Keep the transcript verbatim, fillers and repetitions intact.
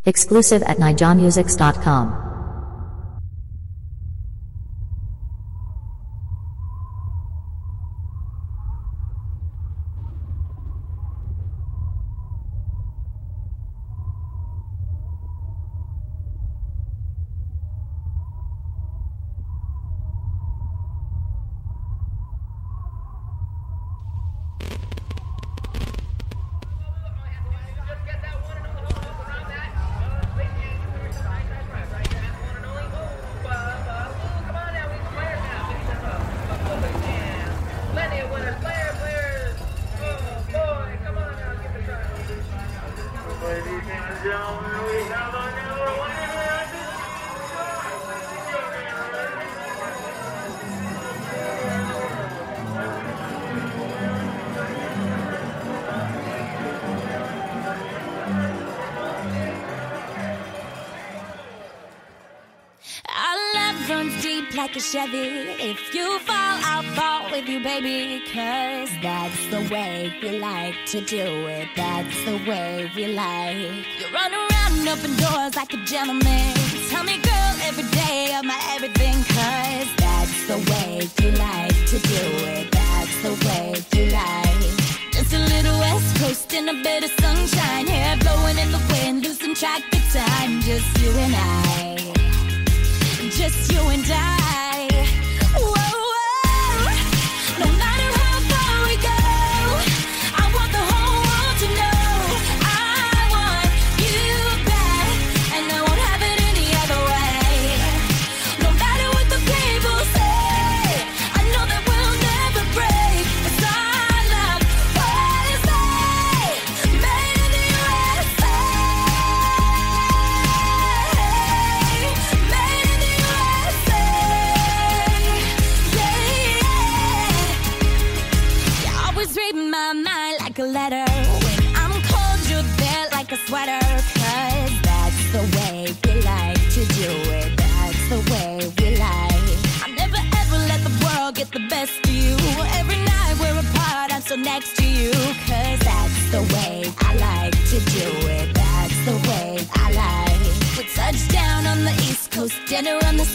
Exclusive at nijamusics dot com. Runs deep like a Chevy. If you fall, I'll fall with you, baby. Cause that's the way we like to do it. That's the way we like. You run around, open doors like a gentleman. Tell me, girl, every day of my everything. Cause that's the way you like to do it. That's the way you like. Just a little West Coast and a bit of sunshine. Hair blowing in the wind, losing track of time. Just you and I. Just you and I. Whoa, whoa. No matter how far we go, I want the whole world to know I want you back, and I won't have it any other way. No matter what the people say, I know that we'll never break. It's our love, what is that? Made in the U S A. Made in the U S A. Read my mind like a letter. When I'm cold, you're there like a sweater. Cause that's the way we like to do it. That's the way we like. I'll never ever let the world get the best of you. Every night we're apart, I'm so next to you. Cause that's the way I like to do it. That's the way I like. We touch down on the East Coast, dinner on the